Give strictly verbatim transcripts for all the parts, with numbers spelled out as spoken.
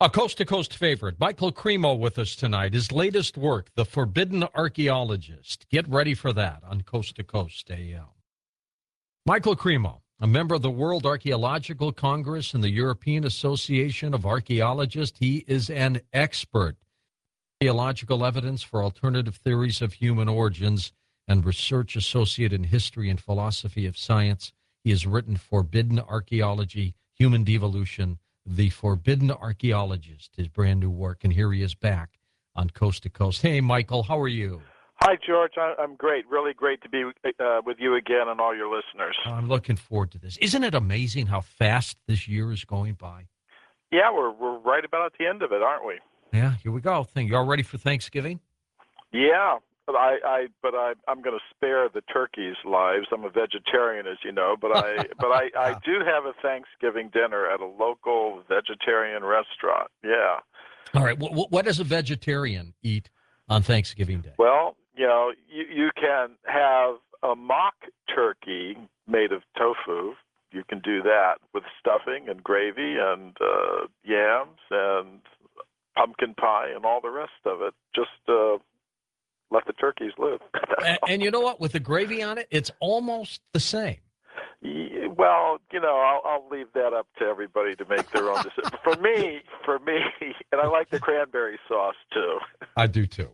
A coast-to-coast favorite, Michael Cremo with us tonight. His latest work, The Forbidden Archaeologist. Get ready for that on Coast to Coast A M. Michael Cremo, a member of the World Archaeological Congress and the European Association of Archaeologists. He is an expert in archaeological evidence for alternative theories of human origins and research associate in history and philosophy of science. He has written Forbidden Archaeology, Human Devolution, The Forbidden Archaeologist, his brand new work, and here he is back on Coast to Coast. Hey, Michael, how are you? Hi, George. I'm great. Really great to be uh, with you again and all your listeners. I'm looking forward to this. Isn't it amazing how fast this year is going by? Yeah, we're we're right about at the end of it, aren't we? Yeah, here we go. Think you all ready for Thanksgiving? Yeah, but I, I but I I'm going to spare the turkeys' lives. I'm a vegetarian, as you know, but I but I, I do have a Thanksgiving dinner at a local vegetarian restaurant. Yeah. All right. What, what does a vegetarian eat on Thanksgiving Day? Well, you know, you, you can have a mock turkey made of tofu. You can do that with stuffing and gravy and uh, yams and pumpkin pie and all the rest of it. Just uh, let the turkeys live. and, and you know what? With the gravy on it, it's almost the same. Yeah, well, you know, I'll, I'll leave that up to everybody to make their own decision. For me, for me, and I like the cranberry sauce too. I do too.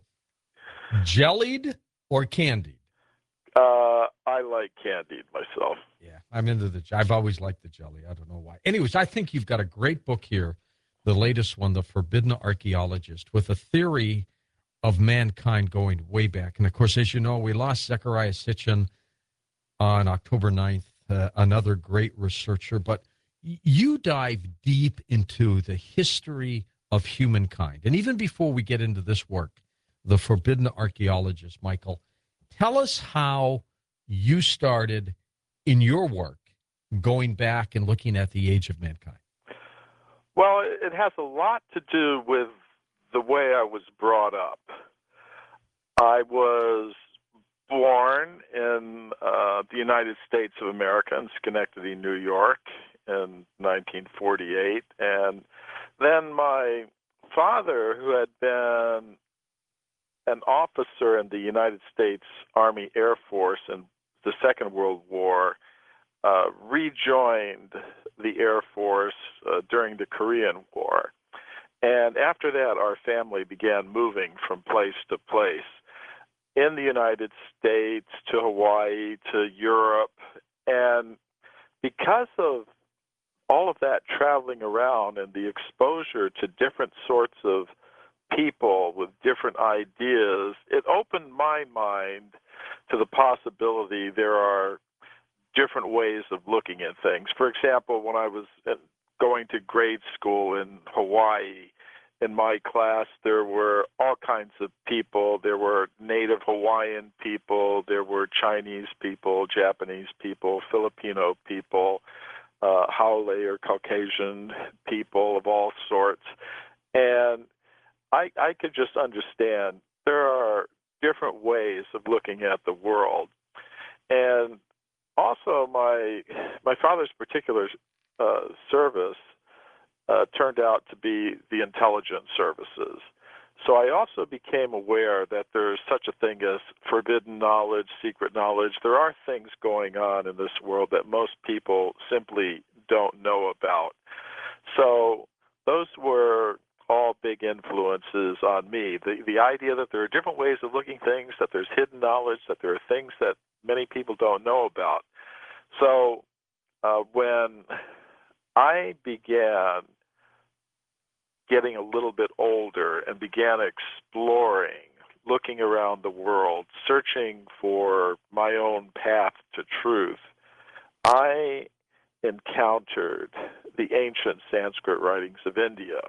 Jellied or candied? Uh, I like candied myself. Yeah, I'm into the. I've always liked the jelly. I don't know why. Anyways, I think you've got a great book here, the latest one, The Forbidden Archaeologist, with a theory of mankind going way back. And of course, as you know, we lost Zecharia Sitchin on October ninth, uh, another great researcher. But you dive deep into the history of humankind. And even before we get into this work, The Forbidden Archaeologist, Michael, tell us how you started in your work going back and looking at the age of mankind. Well, it has a lot to do with the way I was brought up. I was born in uh, the United States of America in Schenectady, New York in nineteen forty-eight. And then my father, who had been an officer in the United States Army Air Force in the Second World War, uh, rejoined the Air Force uh, during the Korean War. And after that, our family began moving from place to place in the United States, to Hawaii, to Europe. And because of all of that traveling around and the exposure to different sorts of people with different ideas, it opened my mind to the possibility there are different ways of looking at things. For example, when I was going to grade school in Hawaii, in my class, there were all kinds of people. There were native Hawaiian people, there were Chinese people, Japanese people, Filipino people, uh, Haole or Caucasian people of all sorts. And I, I could just understand there are different ways of looking at the world. And also, my my father's particular uh, service uh, turned out to be the intelligence services. So I also became aware that there's such a thing as forbidden knowledge, secret knowledge. There are things going on in this world that most people simply don't know about. So those were all big influences on me. The the idea that there are different ways of looking at things, that there's hidden knowledge, that there are things that many people don't know about. So uh, when I began getting a little bit older and began exploring, looking around the world, searching for my own path to truth, I encountered the ancient Sanskrit writings of India.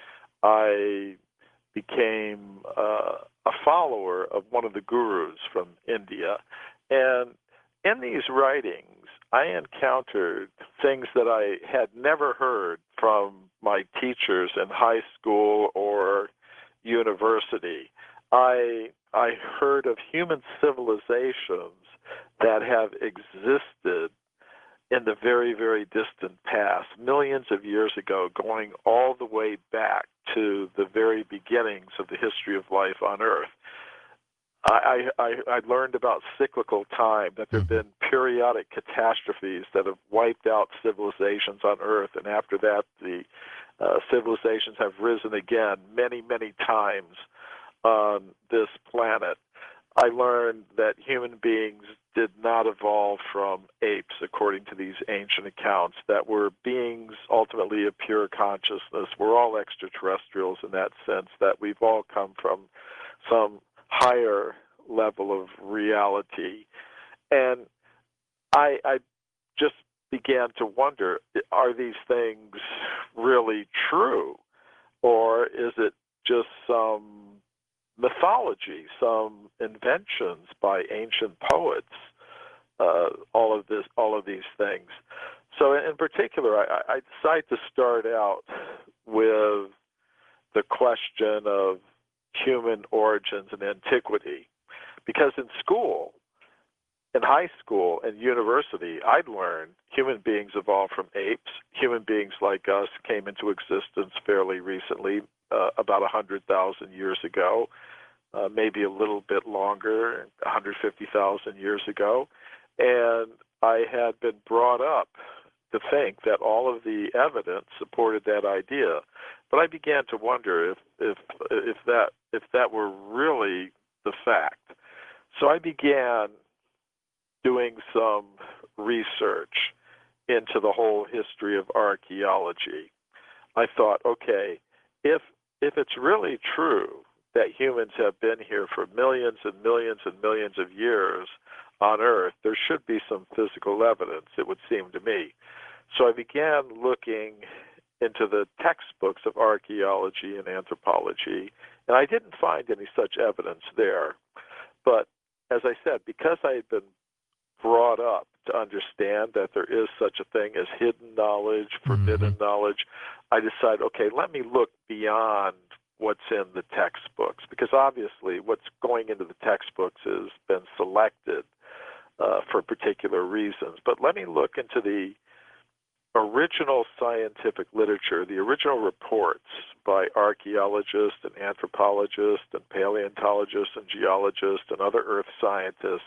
I became uh, a follower of one of the gurus from India. And in these writings, I encountered things that I had never heard from my teachers in high school or university. I I heard of human civilizations that have existed in the very, very distant past, millions of years ago, going all the way back to the very beginnings of the history of life on Earth. I, I, I learned about cyclical time, that there have been periodic catastrophes that have wiped out civilizations on Earth, and after that, the uh, civilizations have risen again many, many times on this planet. I learned that human beings did not evolve from apes, according to these ancient accounts, that we're beings ultimately of pure consciousness. We're all extraterrestrials in that sense, that we've all come from some higher level of reality. And I, I just began to wonder, are these things really true? Or is it just some mythology, some inventions by ancient poets, uh, all of this, all of these things? So in particular, I, I decided to start out with the question of human origins and antiquity, because in school, in high school and university, I'd learned human beings evolved from apes. Human beings like us came into existence fairly recently, uh, about one hundred thousand years ago, uh, maybe a little bit longer, one hundred fifty thousand years ago. And I had been brought up to think that all of the evidence supported that idea. But I began to wonder if if if that if that were really the fact. So I began doing some research into the whole history of archaeology. I thought, okay, if if it's really true that humans have been here for millions and millions and millions of years on Earth, there should be some physical evidence, it would seem to me. So I began looking into the textbooks of archaeology and anthropology, and I didn't find any such evidence there. But as I said, because I had been brought up to understand that there is such a thing as hidden knowledge, forbidden mm-hmm. knowledge, I decided, okay, let me look beyond what's in the textbooks, because obviously what's going into the textbooks has been selected uh, for particular reasons. But let me look into the original scientific literature, the original reports by archaeologists and anthropologists and paleontologists and geologists and other earth scientists.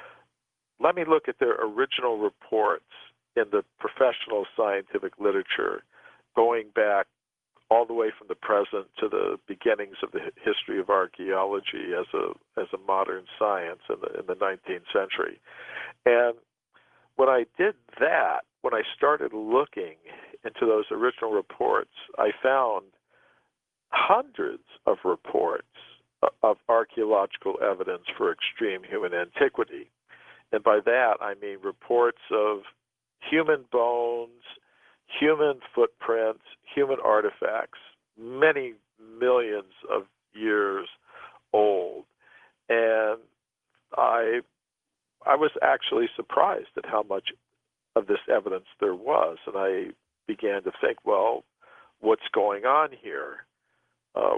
Let me look at their original reports in the professional scientific literature, going back all the way from the present to the beginnings of the history of archaeology as a as a modern science in the in the nineteenth century. And when I did that, when I started looking into those original reports, I found hundreds of reports of archaeological evidence for extreme human antiquity. And by that, I mean reports of human bones, human footprints, human artifacts, many millions of years old. And I I was actually surprised at how much of this evidence there was. And I began to think, well, what's going on here? Uh,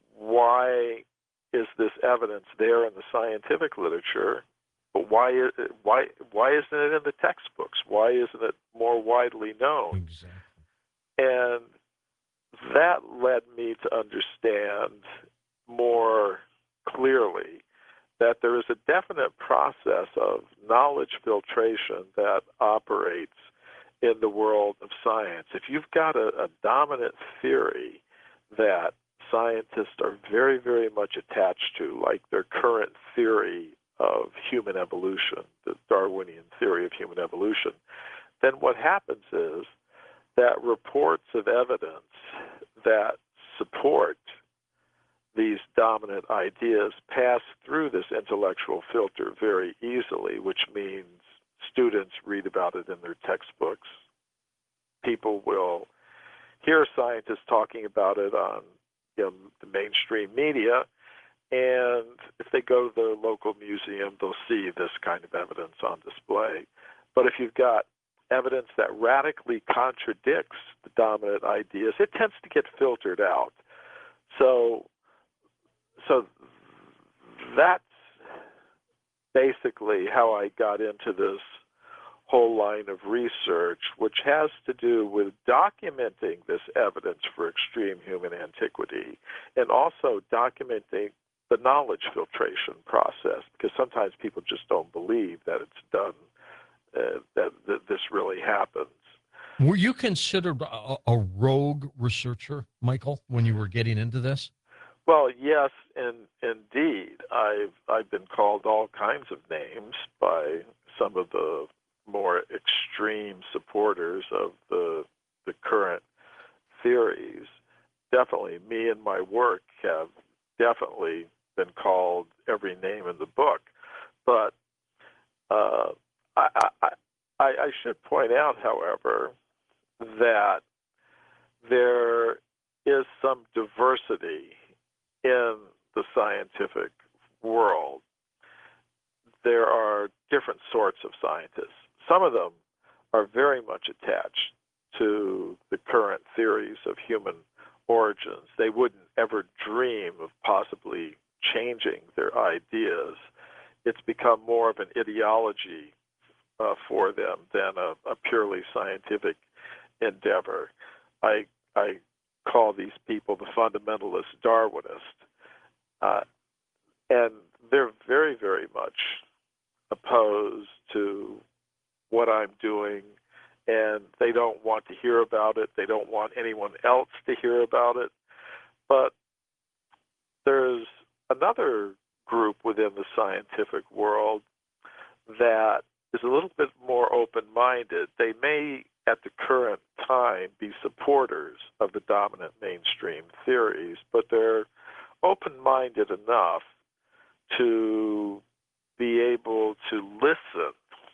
why is this evidence there in the scientific literature, but why why why isn't it in the textbooks? Why isn't it more widely known? Exactly. And that led me to understand more clearly that there is a definite process of knowledge filtration that operates in the world of science. If you've got a, a dominant theory that scientists are very, very much attached to, like their current theory of human evolution, the Darwinian theory of human evolution, then what happens is that reports of evidence that support these dominant ideas pass through this intellectual filter very easily, which means students read about it in their textbooks. People will hear scientists talking about it on you know, the mainstream media, and if they go to the local museum, they'll see this kind of evidence on display. But if you've got evidence that radically contradicts the dominant ideas, it tends to get filtered out. So, so that's basically how I got into this whole line of research which has to do with documenting this evidence for extreme human antiquity and also documenting the knowledge filtration process, because sometimes people just don't believe that it's done, uh, that, that this really happens. Were you considered a, a rogue researcher, Michael, when you were getting into this? Well, yes, in, indeed. I've I've been called all kinds of names by some of the more extreme supporters of the the current theories. Definitely, me and my work have definitely been called every name in the book. But uh, I, I, I, I should point out, however, that there is some diversity in the scientific world. There are different sorts of scientists. Some of them are very much attached to the current theories of human origins. They wouldn't ever dream of possibly changing their ideas. It's become more of an ideology uh, for them than a, a purely scientific endeavor. I I call these people the fundamentalist Darwinists, uh, and they're very, very much opposed to what I'm doing, and they don't want to hear about it. They don't want anyone else to hear about it. But there's another group within the scientific world that is a little bit more open-minded. They may, at the current time, be supporters of the dominant mainstream theories, but they're open-minded enough to be able to listen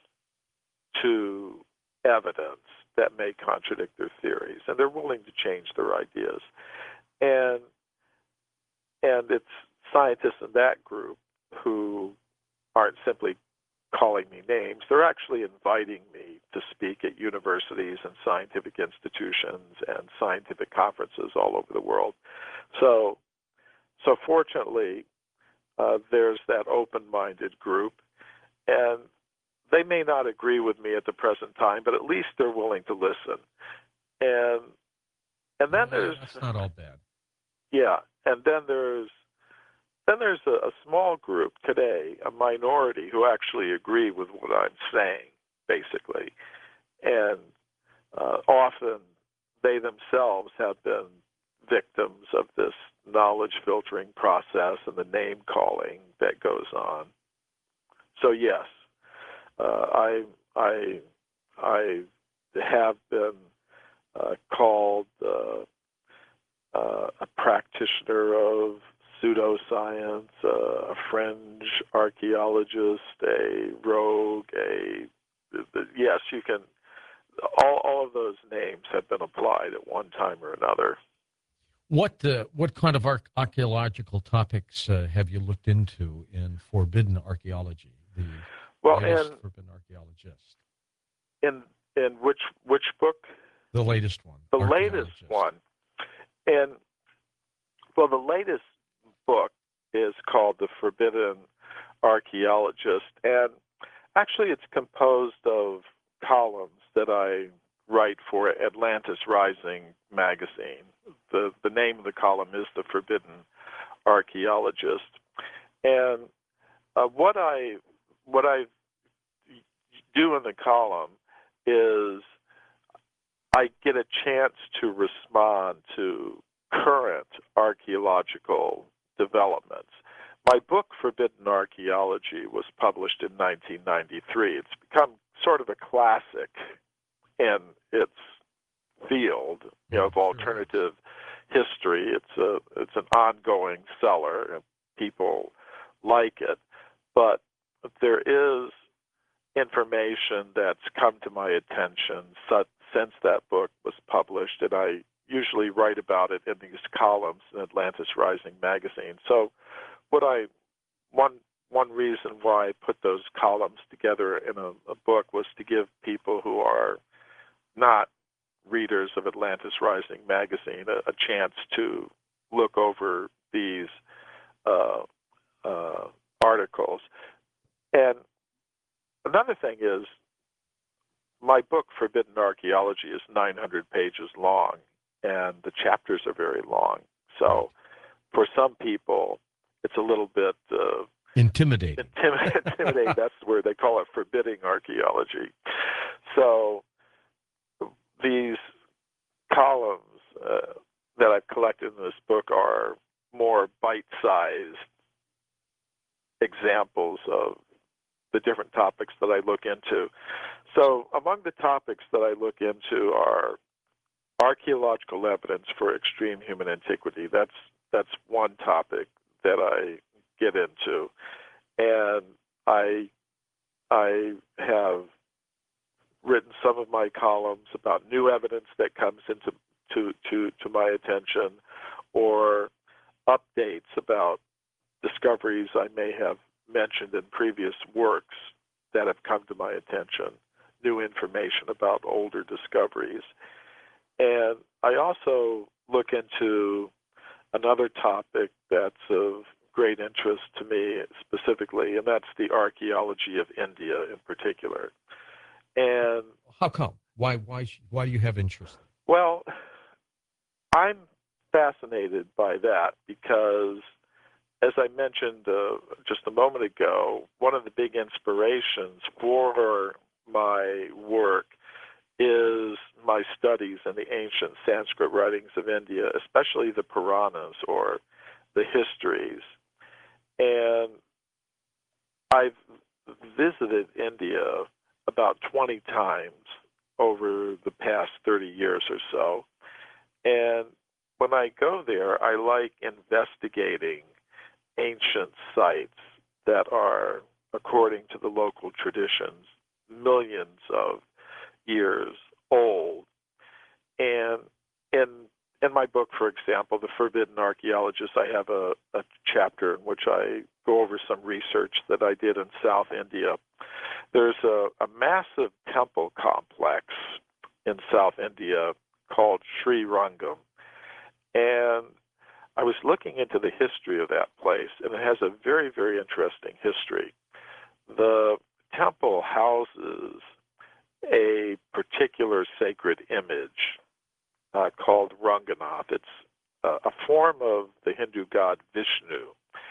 to evidence that may contradict their theories, and they're willing to change their ideas. And and it's scientists in that group who aren't simply calling me names. They're actually inviting me to speak at universities and scientific institutions and scientific conferences all over the world. So, so fortunately, uh, there's that open-minded group, and they may not agree with me at the present time, but at least they're willing to listen. And and then Yeah, there's that's not all bad. Yeah, and then there's then there's a, a small group today, a minority, who actually agree with what I'm saying, basically. And uh, often they themselves have been victims of this knowledge filtering process and the name calling that goes on. So yes, uh, I I I have been uh, called uh, uh, a practitioner of pseudoscience, uh, a fringe archaeologist, a rogue, a yes, you can. All all of those names have been applied at one time or another. What uh, what kind of arch- archaeological topics uh, have you looked into in Forbidden Archaeology? The Well, latest and Forbidden Archaeologist. in in which which book? The latest one. The latest one. And well, the latest book is called The Forbidden Archaeologist, and actually, it's composed of columns that I write for Atlantis Rising magazine. The the name of the column is The Forbidden Archaeologist, and uh, what I what I do in the column is I get a chance to respond to current archaeological developments. My book, Forbidden Archaeology, was published in nineteen ninety-three. It's become sort of a classic in its field, you know, of alternative history. It's a it's an ongoing seller, and people like it. But there is information that's come to my attention since that book was published, and I usually write about it in these columns in Atlantis Rising magazine. So what I one one reason why I put those columns together in a, a book was to give people who are not readers of Atlantis Rising magazine a, a chance to look over these uh, uh, articles. And another thing is, my book, Forbidden Archaeology, is nine hundred pages long, and the chapters are very long. So for some people, it's a little bit uh, intimidating. Intim- intimidating. That's where they call it forbidding archaeology. So these columns uh, that I've collected in this book are more bite-sized examples of the different topics that I look into. So among the topics that I look into are archaeological evidence for extreme human antiquity. That's that's one topic that I get into, and I I have written some of my columns about new evidence that comes into to to to my attention, or updates about discoveries I may have mentioned in previous works that have come to my attention, new information about older discoveries. And I also look into another topic that's of great interest to me specifically, and that's the archaeology of India in particular. And how come? Why why why do you have interest? Well, I'm fascinated by that because, as I mentioned uh, just a moment ago, one of the big inspirations for my work is my studies in the ancient Sanskrit writings of India, especially the Puranas or the histories. And I've visited India about twenty times over the past thirty years or so. And when I go there, I like investigating ancient sites that are, according to the local traditions, millions of years old. And in in my book, for example, The Forbidden Archaeologist, I have a, a chapter in which I go over some research that I did in South India. There's a, a massive temple complex in South India called Sri Rangam. And I was looking into the history of that place, and it has a very, very interesting history. The temple houses a particular sacred image uh, called Ranganath. It's uh, a form of the Hindu god Vishnu.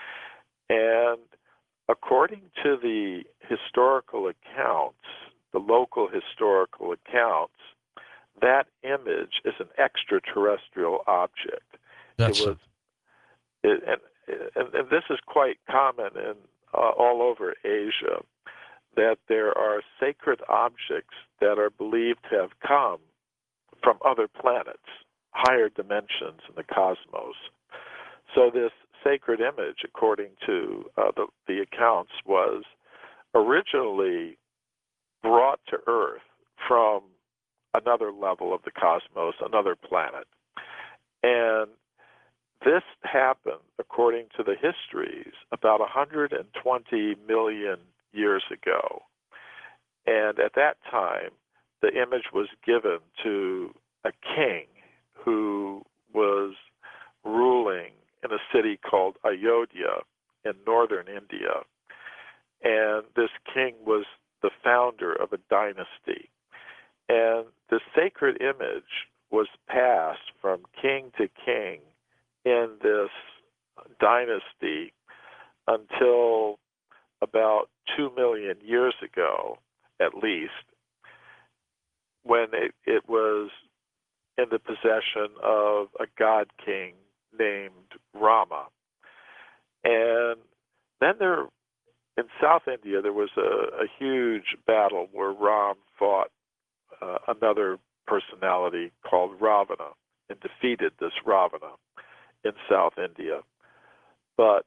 And according to the historical accounts, the local historical accounts, that image is an extraterrestrial object. That's it was, it, and, and, and this is quite common in uh, all over Asia, that there are sacred objects that are believed to have come from other planets, higher dimensions in the cosmos. So this sacred image, according to uh, the, the accounts, was originally brought to Earth from another level of the cosmos, another planet. And this happened, according to the histories, about one hundred twenty million years ago. And at that time, the image was given to a king who was ruling in a city called Ayodhya in northern India. And this king was the founder of a dynasty. And the sacred image was passed from king to king in this dynasty until about two million years ago, at least, when it, it was in the possession of a god king named Rama. And then there, in South India, there was a, a huge battle where Ram fought uh, another personality called Ravana and defeated this Ravana in South India. But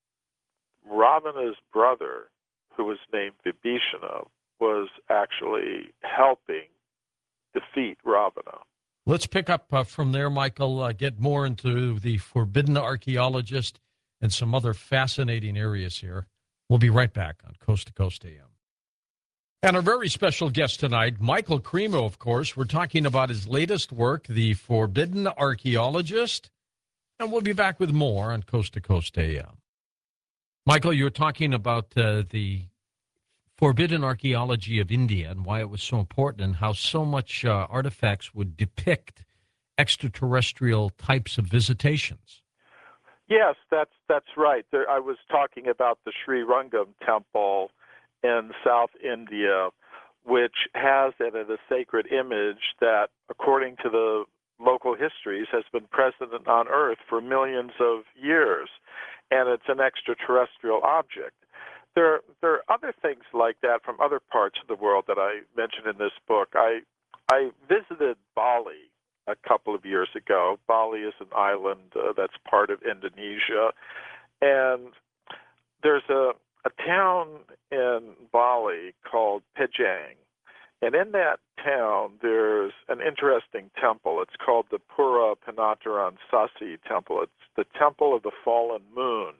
Ravana's brother, who was named Vibhishana, was actually helping defeat Ravana. Let's pick up uh, from there, Michael, uh, get more into the Forbidden Archaeologist and some other fascinating areas here. We'll be right back on Coast to Coast A M. And our very special guest tonight, Michael Cremo, of course. We're talking about his latest work, The Forbidden Archaeologist, and we'll be back with more on Coast to Coast A M. Michael, you were talking about uh, the Forbidden Archaeology of India and why it was so important and how so much uh, artifacts would depict extraterrestrial types of visitations. Yes, that's that's right. There, I was talking about the Sri Rangam temple in South India, which has in it a sacred image that, according to the local histories, has been present on Earth for millions of years, and it's an extraterrestrial object. There, there are other things like that from other parts of the world that I mentioned in this book. I, I visited Bali a couple of years ago. Bali is an island uh, that's part of Indonesia, and there's a, a town in Bali called Pejang, and in that town there's an interesting temple. It's called the Pura Penataran Sasi Temple. It's the Temple of the Fallen Moon,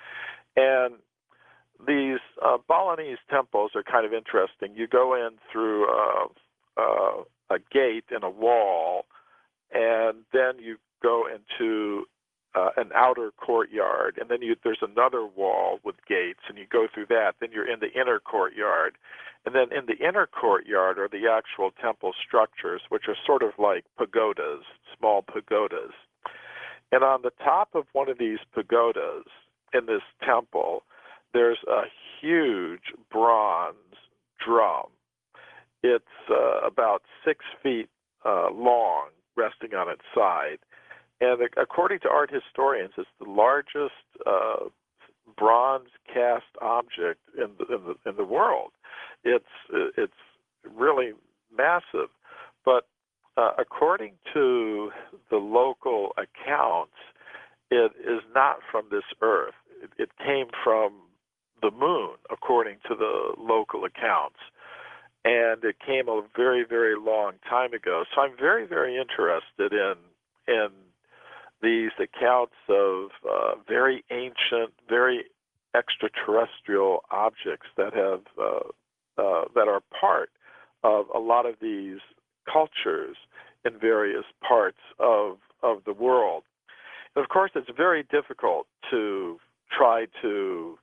and these uh, Balinese temples are kind of interesting. You go in through uh, uh, a gate in a wall, and then you go into uh, an outer courtyard, and then you, there's another wall with gates, and you go through that. Then you're in the inner courtyard, and then in the inner courtyard are the actual temple structures, which are sort of like pagodas, small pagodas. And on the top of one of these pagodas in this temple, there's a huge bronze drum. It's uh, about six feet uh, long, resting on its side. And according to art historians, it's the largest uh, bronze cast object in the, in the in the world. It's it's really massive. But uh, according to the local accounts, it is not from this earth. It, it came from the moon, according to the local accounts. And it came a very, very long time ago. So I'm very, very interested in in these accounts of uh, very ancient, very extraterrestrial objects that have uh, uh, that are part of a lot of these cultures in various parts of of the world. And of course, it's very difficult to try to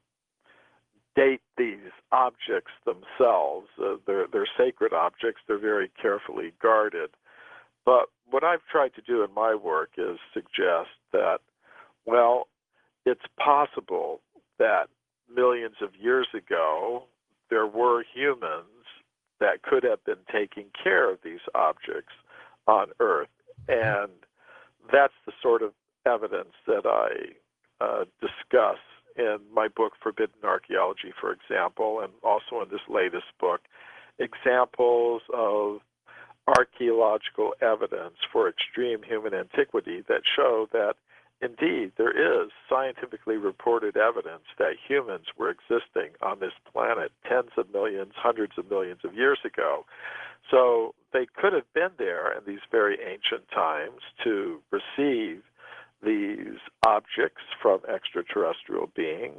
date these objects themselves. Uh, they're, they're sacred objects. They're very carefully guarded. But what I've tried to do in my work is suggest that, well, it's possible that millions of years ago there were humans that could have been taking care of these objects on Earth. And that's the sort of evidence that I uh, discuss in my book, Forbidden Archaeology, for example, and also in this latest book, examples of archaeological evidence for extreme human antiquity that show that, indeed, there is scientifically reported evidence that humans were existing on this planet tens of millions, hundreds of millions of years ago. So they could have been there in these very ancient times to receive these objects from extraterrestrial beings.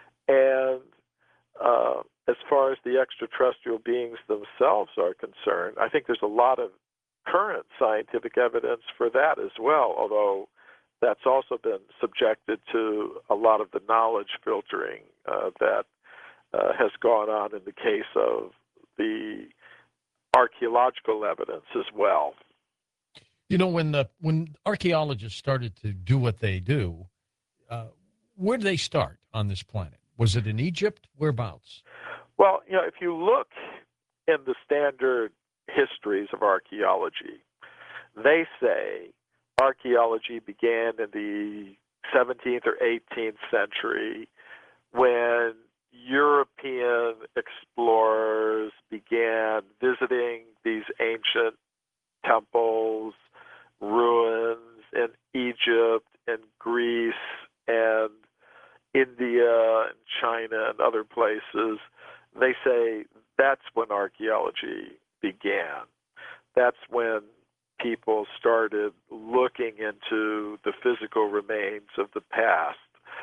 And uh, as far as the extraterrestrial beings themselves are concerned, I think there's a lot of current scientific evidence for that as well, although that's also been subjected to a lot of the knowledge filtering uh, that uh, has gone on in the case of the archaeological evidence as well. You know, when the, when archaeologists started to do what they do, uh, where did they start on this planet? Was it in Egypt? Whereabouts? Well, you know, if you look in the standard histories of archaeology, they say archaeology began in the seventeenth or eighteenth century when European explorers began visiting these ancient temples, ruins in Egypt and Greece and India and China and other places. They say that's when archaeology began. That's when people started looking into the physical remains of the past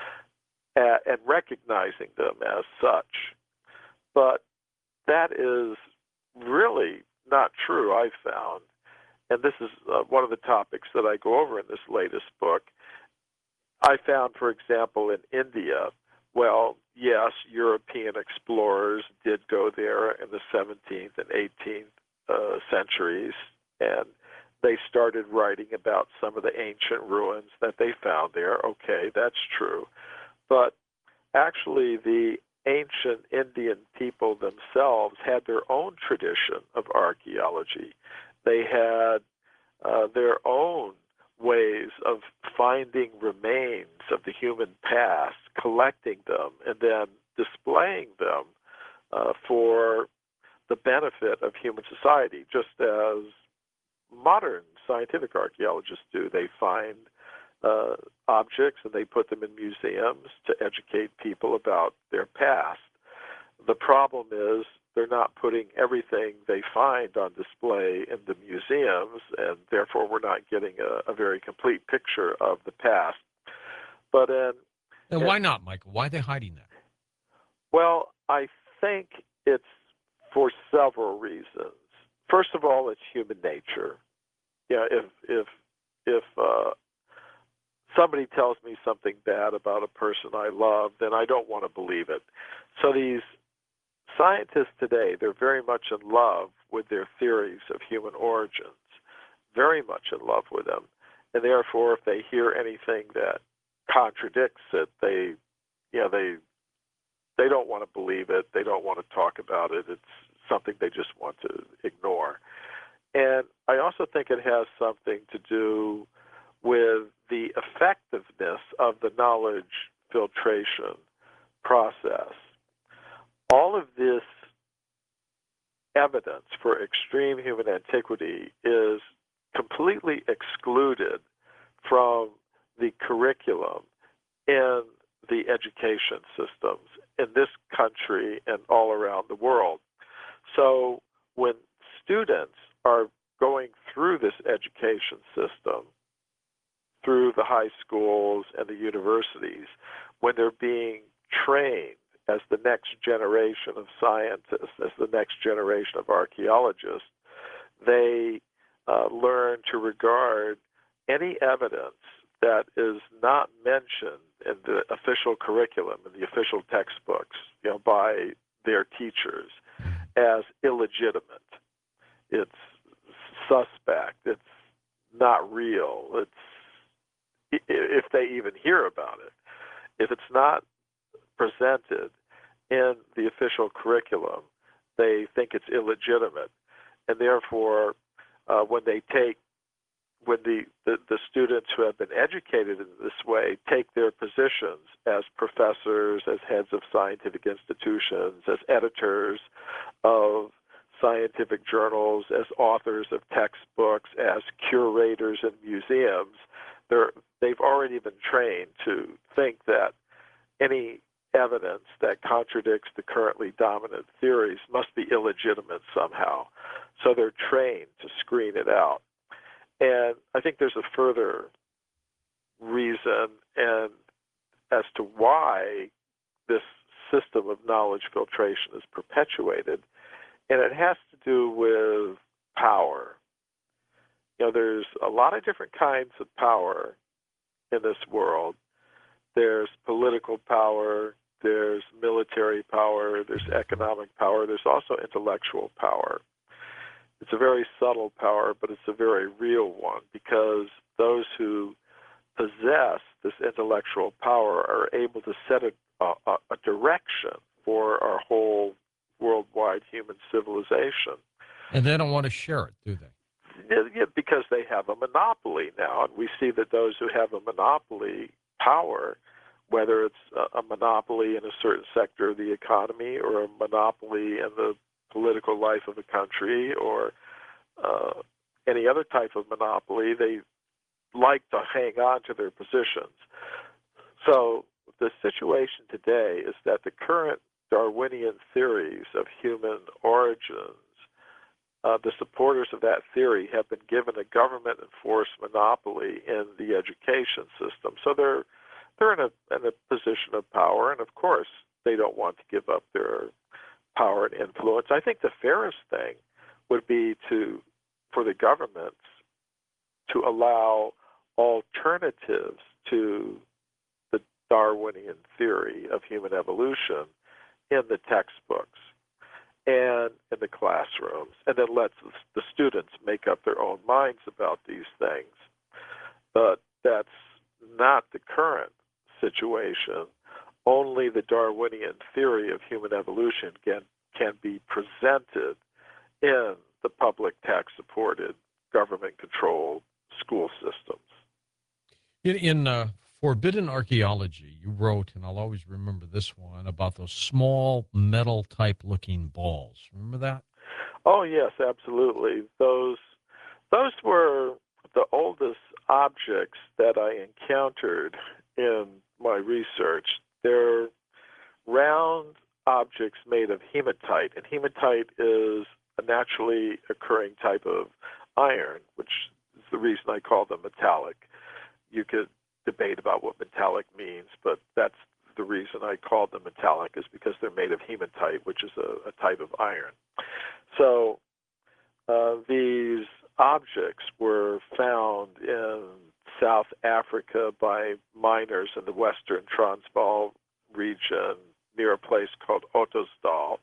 and recognizing them as such. But that is really not true, I've found. And this is uh, one of the topics that I go over in this latest book. I found, for example, in India, well, yes, European explorers did go there in the seventeenth and eighteenth uh, centuries, and they started writing about some of the ancient ruins that they found there. Okay, that's true. But actually, the ancient Indian people themselves had their own tradition of archaeology. They had uh, their own ways of finding remains of the human past, collecting them, and then displaying them uh, for the benefit of human society, just as modern scientific archaeologists do. They find uh, objects and they put them in museums to educate people about their past. The problem is they're not putting everything they find on display in the museums, and therefore we're not getting a, a very complete picture of the past. But in, And in, why not, Michael? Why are they hiding that? Well, I think it's for several reasons. First of all, it's human nature. Yeah, if if if uh, somebody tells me something bad about a person I love, then I don't want to believe it. So these scientists today, they're very much in love with their theories of human origins, very much in love with them. And therefore, if they hear anything that contradicts it, they, you know, they they don't want to believe it. They don't want to talk about it. It's something they just want to ignore. And I also think it has something to do with the effectiveness of the knowledge filtration process. All of this evidence for extreme human antiquity is completely excluded from the curriculum in the education systems in this country and all around the world. So when students are going through this education system, through the high schools and the universities, when they're being trained as the next generation of scientists, as the next generation of archaeologists, they uh, learn to regard any evidence that is not mentioned in the official curriculum, in the official textbooks, you know, by their teachers, as illegitimate. It's suspect. It's not real. It's if they even hear about it. If it's not presented in the official curriculum, they think it's illegitimate, and therefore, uh, when they take when the, the, the students who have been educated in this way take their positions as professors, as heads of scientific institutions, as editors of scientific journals, as authors of textbooks, as curators in museums, they're, they've already been trained to think that any evidence that contradicts the currently dominant theories must be illegitimate somehow. So they're trained to screen it out. And I think there's a further reason and as to why this system of knowledge filtration is perpetuated, and it has to do with power. You know, there's a lot of different kinds of power in this world. There's political power, there's military power, there's economic power, there's also intellectual power. It's a very subtle power, but it's a very real one, because those who possess this intellectual power are able to set a, a, a direction for our whole worldwide human civilization. And they don't want to share it, do they? Yeah, because they have a monopoly now, and we see that those who have a monopoly power, whether it's a, a monopoly in a certain sector of the economy or a monopoly in the political life of the country or uh, any other type of monopoly, they like to hang on to their positions. So the situation today is that the current Darwinian theories of human origins, uh, the supporters of that theory have been given a government-enforced monopoly in the education system. So they're they're in a, in a position of power, and of course they don't want to give up their power and influence. I think the fairest thing would be to, for the governments to allow alternatives to the Darwinian theory of human human evolution in the textbooks and in the classrooms, and then lets the students make up their own minds about these things. But that's not the current situation. Only the Darwinian theory of human evolution can, can be presented in the public tax-supported, government-controlled school systems. In, in uh, Forbidden Archaeology, you wrote, and I'll always remember this one, about those small metal-type looking balls. Remember that? Oh, yes, absolutely. Those, those were the oldest objects that I encountered in my research. They're round objects made of hematite, and hematite is a naturally occurring type of iron, which is the reason I call them metallic. You could debate about what metallic means, but that's the reason I called them metallic, is because they're made of hematite, which is a, a type of iron. So uh, these objects were found in South Africa by miners in the western Transvaal region near a place called Ottosdal.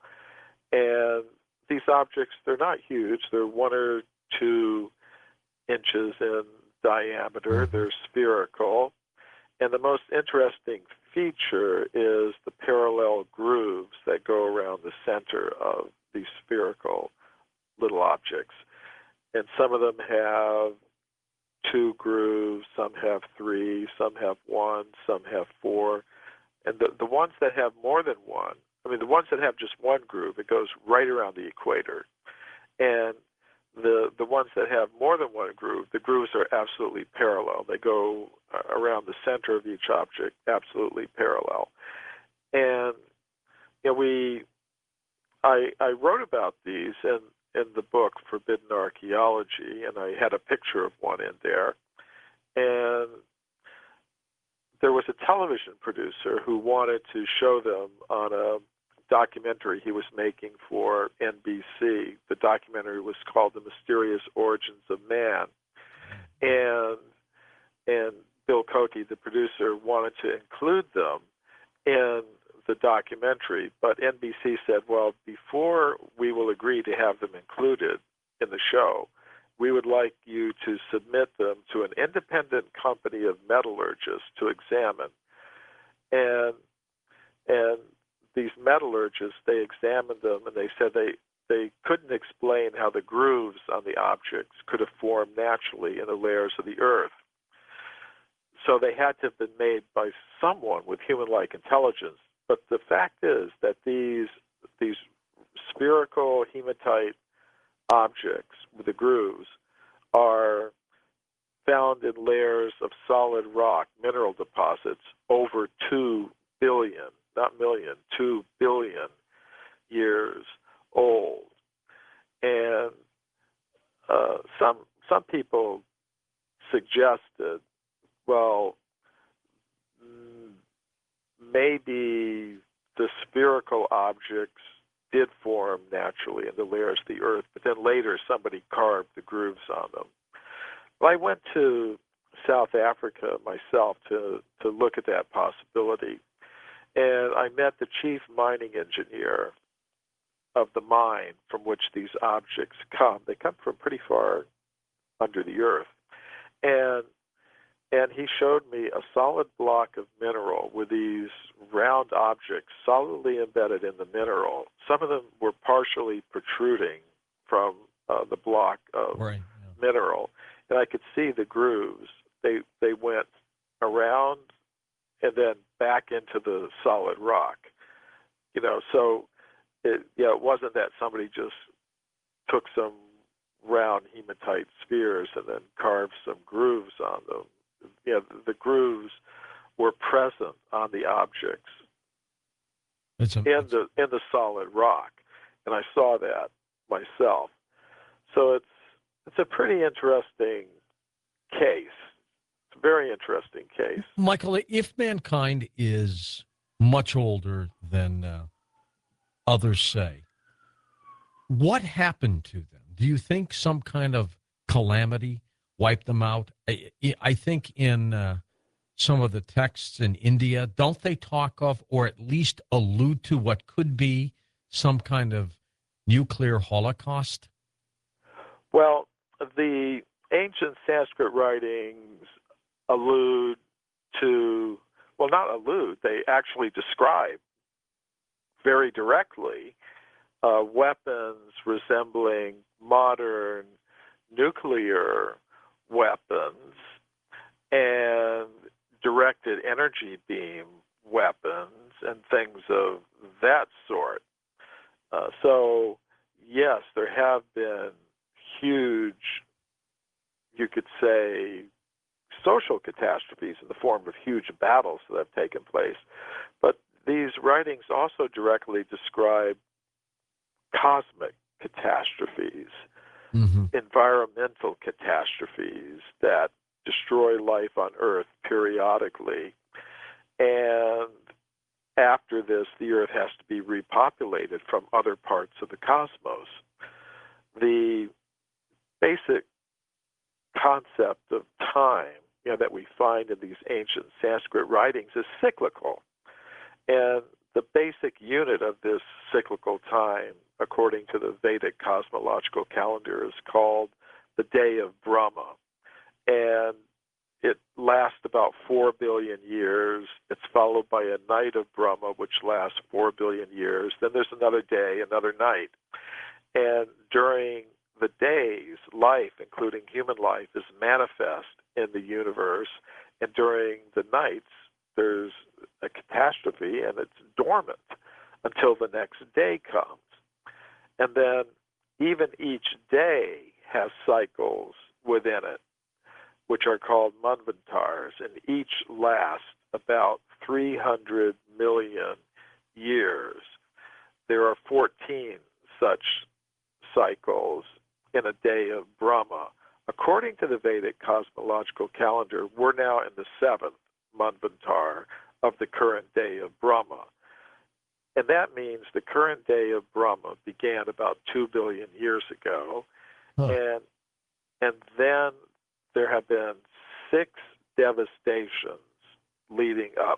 And these objects, they're not huge. They're one or two inches in diameter. They're spherical. And the most interesting feature is the parallel grooves that go around the center of these spherical little objects. And some of them have two grooves, some have three, some have one, some have four. And the, the ones that have more than one, I mean, the ones that have just one groove, it goes right around the equator. And the the ones that have more than one groove, the grooves are absolutely parallel. They go around the center of each object, absolutely parallel. And you know, we, I, I wrote about these in, in the book Forbidden Archaeology, and I had a picture of one in there. And there was a television producer who wanted to show them on a documentary he was making for N B C. The documentary was called The Mysterious Origins of Man. And and Bill Cote, the producer, wanted to include them in the documentary, but N B C said, well, before we will agree to have them included in the show, we would like you to submit them to an independent company of metallurgists to examine. And and these metallurgists, they examined them, and they said they, they couldn't explain how the grooves on the objects could have formed naturally in the layers of the earth. So they had to have been made by someone with human-like intelligence. But the fact is that these these spherical hematite objects with the grooves are found in layers of solid rock, mineral deposits, over two billion, not million, two billion years old. And uh, some some people suggested, well, maybe the spherical objects did form naturally in the layers of the earth, but then later somebody carved the grooves on them. Well, I went to South Africa myself to, to look at that possibility, and I met the chief mining engineer of the mine from which these objects come. They come from pretty far under the earth. And And he showed me a solid block of mineral with these round objects solidly embedded in the mineral. Some of them were partially protruding from uh, the block of right, yeah. mineral, and I could see the grooves. They they went around and then back into the solid rock. You know, so it yeah, it wasn't that somebody just took some round hematite spheres and then carved some grooves on them. Yeah, the grooves were present on the objects it's a, in the in the solid rock, and I saw that myself. So it's it's a pretty interesting case. It's a very interesting case. Michael, if mankind is much older than uh, others say, what happened to them? Do you think some kind of calamity wiped them out? I, I think in uh, some of the texts in India, don't they talk of, or at least allude to, what could be some kind of nuclear holocaust? Well, the ancient Sanskrit writings allude to, well, not allude, they actually describe very directly uh, weapons resembling modern nuclear weapons and directed energy beam weapons and things of that sort. Uh, so, yes, there have been huge, you could say, social catastrophes in the form of huge battles that have taken place. But these writings also directly describe cosmic catastrophes, mm-hmm. environmental catastrophes that destroy life on Earth periodically. And after this, the Earth has to be repopulated from other parts of the cosmos. The basic concept of time, you know, that we find in these ancient Sanskrit writings is cyclical. And the basic unit of this cyclical time, according to the Vedic cosmological calendar, is called the Day of Brahma. And it lasts about four billion years. It's followed by a night of Brahma, which lasts four billion years. Then there's another day, another night. And during the days, life, including human life, is manifest in the universe. And during the nights, there's a catastrophe, and it's dormant until the next day comes. And then even each day has cycles within it, which are called manvantars, and each lasts about three hundred million years. There are fourteen such cycles in a day of Brahma. According to the Vedic cosmological calendar, we're now in the seventh manvantar of the current day of Brahma. And that means the current day of Brahma began about two billion years ago. Huh. And and then there have been six devastations leading up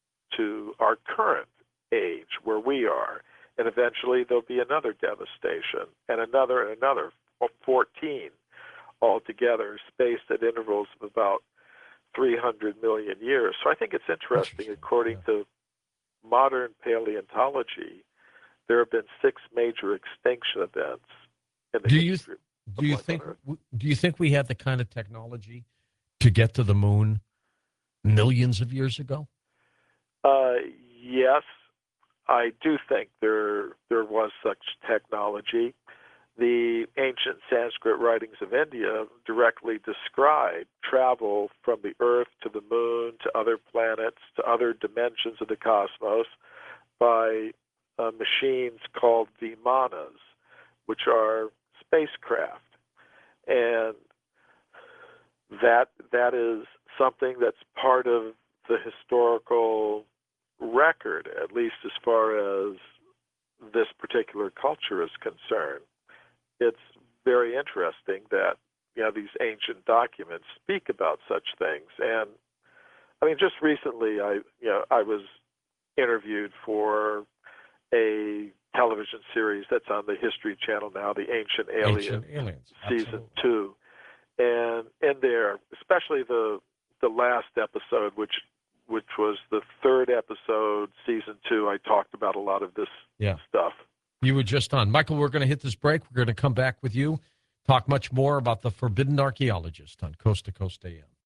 to our current age where we are. And eventually there'll be another devastation and another and another, fourteen altogether, spaced at intervals of about three hundred million years. So I think it's interesting, according to modern paleontology, there have been six major extinction events in the do history you, do you think Do you think we had the kind of technology to get to the moon millions of years ago? Uh, yes, I do think there there was such technology. The ancient Sanskrit writings of India directly describe travel from the Earth to the moon, to other planets, to other dimensions of the cosmos by uh, machines called vimanas, which are spacecraft. And that that is something that's part of the historical record, at least as far as this particular culture is concerned. It's very interesting that, you know, these ancient documents speak about such things. And I mean, just recently, I you know I was interviewed for a television series that's on the History Channel now, the Ancient Aliens, Ancient Aliens. season two, and in there, especially the the last episode, which which was the third episode, season two, I talked about a lot of this yeah. stuff. You were just on. Michael, we're going to hit this break. We're going to come back with you, talk much more about the Forbidden Archaeologist on Coast to Coast A M.